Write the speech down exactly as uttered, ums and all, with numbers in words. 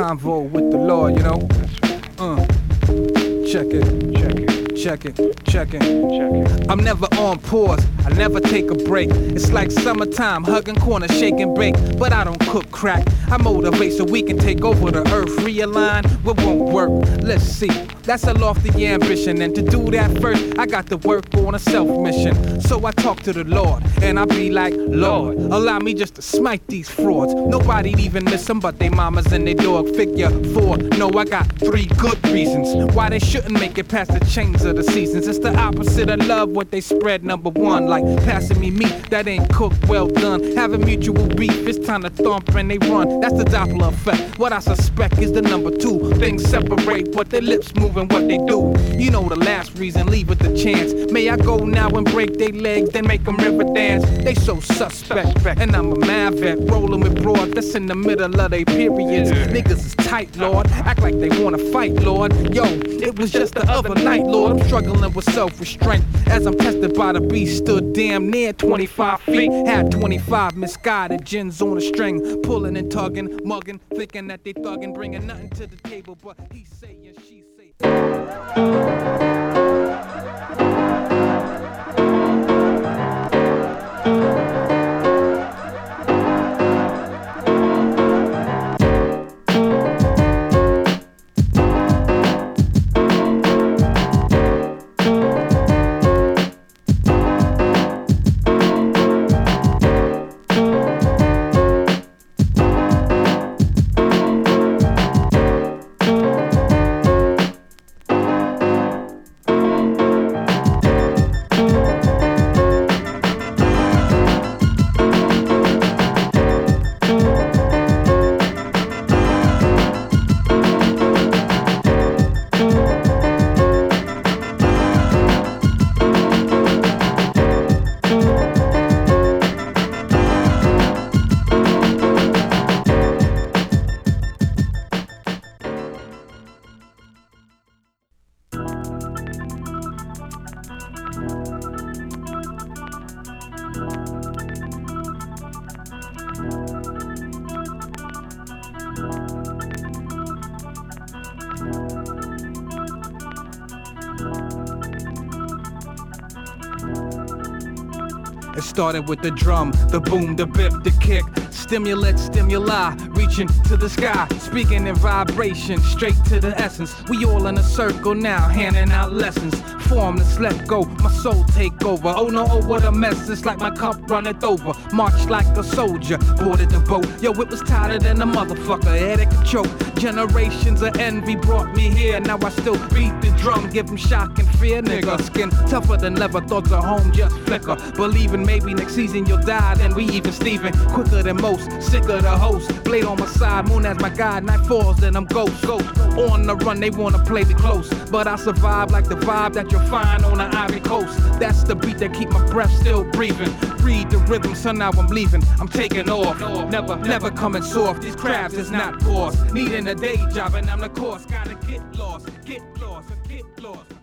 convo with the Lord, you know. Uh, check it, check it, check it, check it, check it. I'm never on pause, I never take a break. It's like summertime, hugging corners, shake and bake. But I don't cook crack, I motivate so we can take over the earth. Realign what won't work, let's see. That's a lofty ambition, and to do that first, I got to work on a self-mission. So I talk to the Lord, and I be like, Lord, allow me just to smite these frauds. Nobody'd even miss them, but they mamas and they dog. Figure four, no, I got three good reasons why they shouldn't make it past the chains of the seasons. It's the opposite of love, what they spread, number one. Like passing me meat that ain't cooked, well done. Having mutual beef, it's time to thump and they run. That's the Doppler effect. What I suspect is the number two. Things separate, but their lips move and what they do. You know the last reason, leave it the chance. May I go now and break their legs, then make them river dance? They so suspect, and I'm a mad vet, rolling with broad that's in the middle of they periods. Yeah. Niggas is tight, Lord, act like they wanna fight, Lord. Yo, it was just the other night, Lord. I'm struggling with self-restraint as I'm tested by the beast. Stood damn near twenty-five feet, had twenty-five misguided gins on a string, pulling and tugging, mugging, thinking that they thugging, bringing nothing to the table, but he saying, she say. It started with the drum, the boom, the bip, the kick. Stimulant, stimuli, reaching to the sky. Speaking in vibration, straight to the essence. We all in a circle now, handing out lessons. Formless, let go, my soul take over. Oh no, oh what a mess, it's like my cup runneth over. March like a soldier, boarded the boat. Yo, it was tighter than a motherfucker, headache and choke. Generations of envy brought me here. Now I still beat the drum, give them shock and fear, nigga. Skin tougher than leather, thoughts of home just flicker. Believing maybe next season you'll die, then we even Steven. Quicker than most, sicker the host. Blade on my side, moon as my guide. Night falls, then I'm ghost, ghost. On the run, they wanna play me close, but I survive like the vibe that you'll find on the Ivory Coast. That's the beat that keep my breath still breathing. Read the rhythm, so now I'm leaving. I'm taking off, never, never coming soft. These crabs is not forced. Needing a day job and I'm the course. Gotta get lost, get lost, get lost.